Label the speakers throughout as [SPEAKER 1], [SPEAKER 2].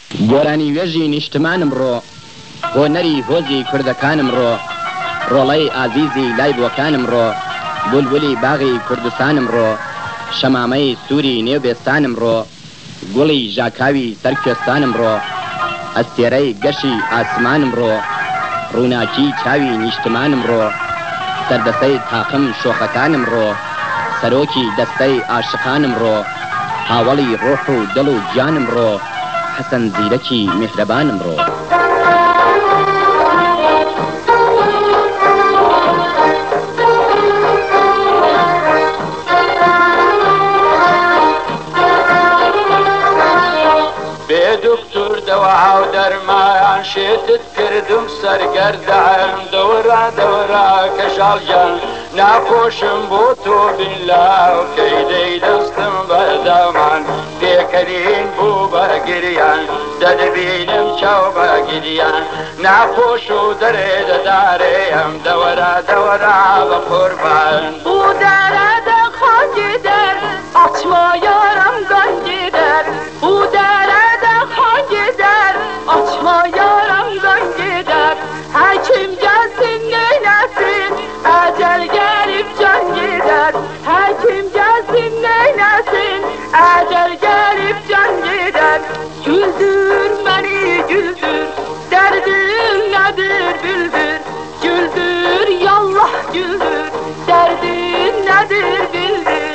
[SPEAKER 1] گۆرانی وێژی نیشتمانم ڕۆ بۆ نەری هۆزی کوردەکانم ڕۆ ڕۆڵەی ئازیزی لای بۆکانم ڕۆ بولبولی باغی کوردستانم ڕۆ شەمامەی سووری نێوبێستانم ڕۆ گوڵی ژاکاوی سەرکوێستانم ڕۆ ئەستێرەی گەشی ئاسمانم ڕۆ ڕووناکی چاوی نیشتمانم ڕۆ سەردەسەی تاقم شۆخەکانم ڕۆ سەرۆکی دەستەی عاشقانم ڕۆ هاوڵی ڕۆح و دڵ و گیانم ڕۆ حەسەن زیرەکی میهرەبانم ڕۆ
[SPEAKER 2] دکتور دوا و درمان شێتت کردم سەرگەردان دەورا دەورا کەژاڵیان ناخۆشم بۆ تۆ بینلاو کەیدەی دەستم بەردەمان پێکەرین بوو بەگریان دەدەبینم چاو بەگریان ناخۆش و دەرێ دەدارێم دەوەرا دەوەرا بە قوربان
[SPEAKER 3] بوو دەرە دەخۆکی دەر ئەچما یارم گەنجی دەر بوو دەرە açma yaram ben gider Hakim gelsin neylesin Ecel gelip can gider Hakim gelsin neylesin Ecel gelip can gider Güldür beni güldür Derdim nedir bildir Güldür yallah güldür Derdim nedir bildir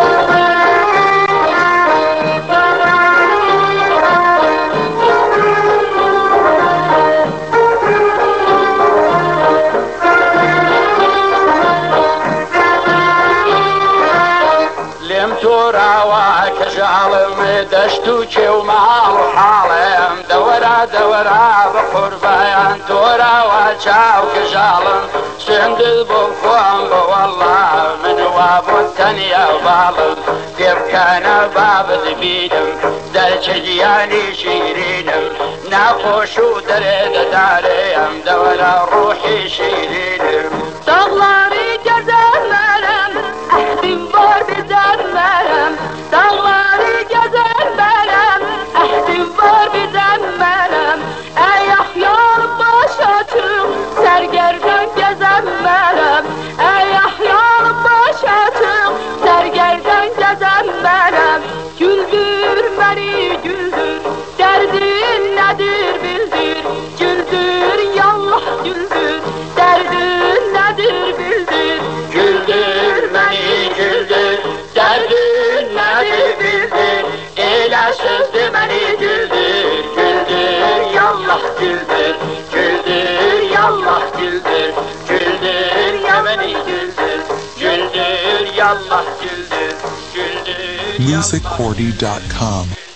[SPEAKER 2] کەژاڵم دەشت و کێ و ماڵ و حاڵێم دەوەرا دەوەرا بە قوربایان تۆراوە چاو کەژاڵم سندل بۆ خۆم بەوەڵا منوا بۆ تەنیا باڵم پێبکانە بابت بینم دەرچە گیانی شیرینم ناخۆش و دەرێ دەدارێم دەوەرا ڕۆحی شیرینم
[SPEAKER 3] داغڵاری گەزەرمەرم ئەحدیم بار بزەرمەرم داغڵاری گەزەرمەرم ئەحدیم بار بزەرمەرم ئەی ئەحیار باشە چوو سەرگەردن گەزەرمەرم ئەی ئەحیار باشە چوو سەرگەردن گەزەرمەرم güldür beni güldür derdin nedir bildir güldür yallah güldür derdin nedir bildir
[SPEAKER 2] güldür beni güldür derdin nedir bildir elə sözdür beni güldür güldür yallah güldür güldür yallah güldür güldür ya beni güldür güldür yallah güldür güldür
[SPEAKER 4] musiccordy.com